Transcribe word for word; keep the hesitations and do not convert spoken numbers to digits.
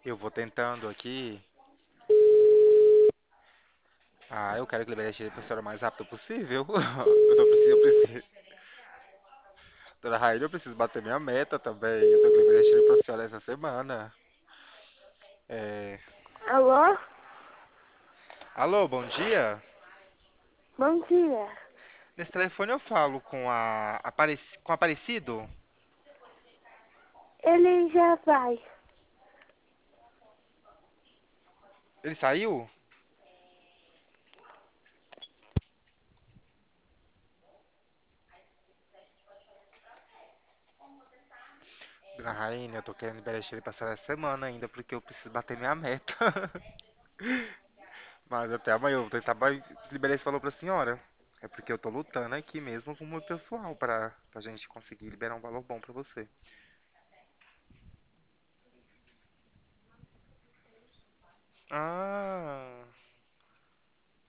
Eu vou tentando aqui. Ah, eu quero que libere esse pra senhora o mais rápido possível. Eu tô preciso, eu preciso. Dona Raíla, eu preciso bater minha meta também. Eu tenho que liberar esse pra senhora essa semana. É... Alô? Alô, bom dia. Bom dia. Nesse telefone eu falo com a Apareci... com Aparecido. Ele já vai. Ele saiu? Dona Rainha, eu tô querendo liberar ele passar essa semana ainda, porque eu preciso bater minha meta. Mas até amanhã eu vou tentar ba- liberar esse valor pra senhora. É porque eu tô lutando aqui mesmo com o meu pessoal pra, pra gente conseguir liberar um valor bom pra você. Ah.